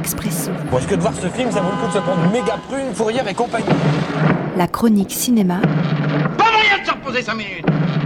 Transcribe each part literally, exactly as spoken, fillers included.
Expresso. Bon, est-ce que de voir ce film, ça vaut le coup de se prendre méga prune, Fourrière et compagnie? La chronique cinéma. Pas moyen de se reposer cinq minutes.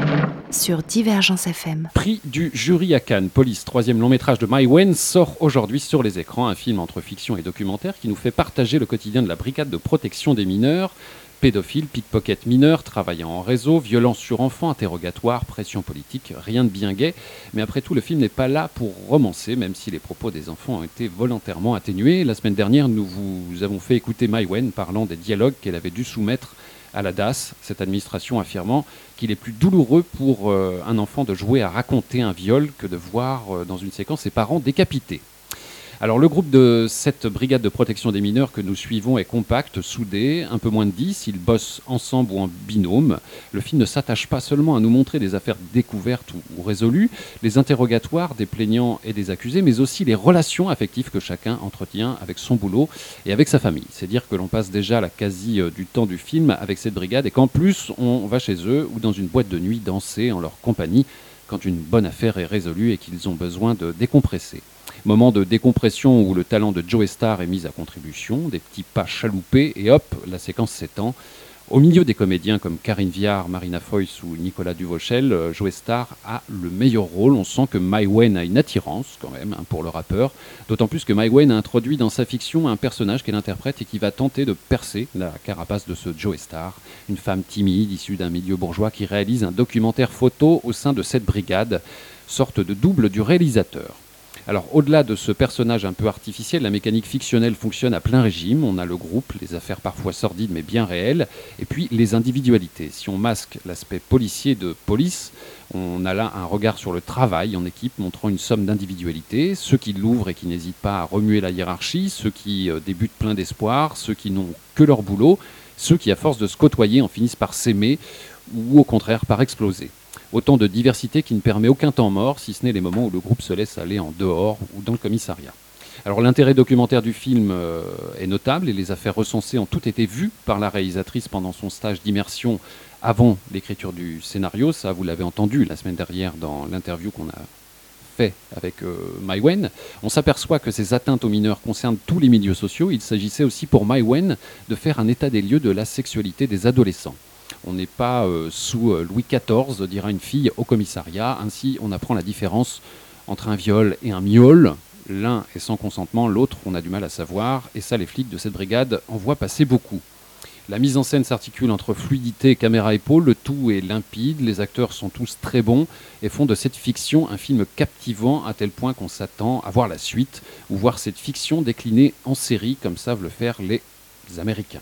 Sur Divergence F M. Prix du jury à Cannes, Police, troisième long métrage de Mai Wen, sort aujourd'hui sur les écrans. Un film entre fiction et documentaire qui nous fait partager le quotidien de la brigade de protection des mineurs. Pédophiles, pickpocket mineurs, travaillant en réseau, violence sur enfants, interrogatoire, pression politique, rien de bien gai. Mais après tout, le film n'est pas là pour romancer, même si les propos des enfants ont été volontairement atténués. La semaine dernière, nous vous avons fait écouter Mai Wen parlant des dialogues qu'elle avait dû soumettre à la D A S, cette administration affirmant qu'il est plus douloureux pour euh, un enfant de jouer à raconter un viol que de voir euh, dans une séquence ses parents décapités. Alors le groupe de cette brigade de protection des mineurs que nous suivons est compact, soudé, un peu moins de dix, ils bossent ensemble ou en binôme. Le film ne s'attache pas seulement à nous montrer des affaires découvertes ou, ou résolues, les interrogatoires des plaignants et des accusés, mais aussi les relations affectives que chacun entretient avec son boulot et avec sa famille. C'est dire que l'on passe déjà la quasi euh, du temps du film avec cette brigade et qu'en plus on va chez eux ou dans une boîte de nuit danser en leur compagnie quand une bonne affaire est résolue et qu'ils ont besoin de décompresser. Moment de décompression où le talent de Joe Star est mis à contribution, des petits pas chaloupés et hop, la séquence s'étend. Au milieu des comédiens comme Karine Viard, Marina Foïs ou Nicolas Duvauchel, Joe Star a le meilleur rôle. On sent que Mai Wen a une attirance quand même hein, pour le rappeur, d'autant plus que Mai Wen a introduit dans sa fiction un personnage qu'elle interprète et qui va tenter de percer la carapace de ce Joe Star, une femme timide issue d'un milieu bourgeois qui réalise un documentaire photo au sein de cette brigade, sorte de double du réalisateur. Alors, au-delà de ce personnage un peu artificiel, la mécanique fictionnelle fonctionne à plein régime. On a le groupe, les affaires parfois sordides mais bien réelles, et puis les individualités. Si on masque l'aspect policier de Police, on a là un regard sur le travail en équipe montrant une somme d'individualités. Ceux qui l'ouvrent et qui n'hésitent pas à remuer la hiérarchie, ceux qui euh, débutent plein d'espoir, ceux qui n'ont que leur boulot, ceux qui, à force de se côtoyer, en finissent par s'aimer ou au contraire par exploser. Autant de diversité qui ne permet aucun temps mort, si ce n'est les moments où le groupe se laisse aller en dehors ou dans le commissariat. Alors l'intérêt documentaire du film euh, est notable et les affaires recensées ont toutes été vues par la réalisatrice pendant son stage d'immersion avant l'écriture du scénario. Ça, vous l'avez entendu la semaine dernière dans l'interview qu'on a fait avec euh, Mai Wen. On s'aperçoit que ces atteintes aux mineurs concernent tous les milieux sociaux. Il s'agissait aussi pour Mai Wen de faire un état des lieux de la sexualité des adolescents. On n'est pas euh, sous euh, Louis quatorze, dira une fille au commissariat. Ainsi, on apprend la différence entre un viol et un miaule. L'un est sans consentement, l'autre, on a du mal à savoir. Et ça, les flics de cette brigade en voient passer beaucoup. La mise en scène s'articule entre fluidité et caméra-épaule. Le tout est limpide, les acteurs sont tous très bons et font de cette fiction un film captivant à tel point qu'on s'attend à voir la suite ou voir cette fiction déclinée en série comme savent le faire les Américains.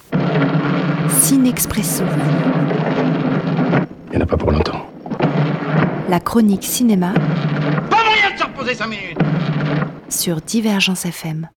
Cinexpresso. Il n'y en a pas pour longtemps. La chronique cinéma. Pas moyen de se reposer cinq minutes. Sur Divergence F M.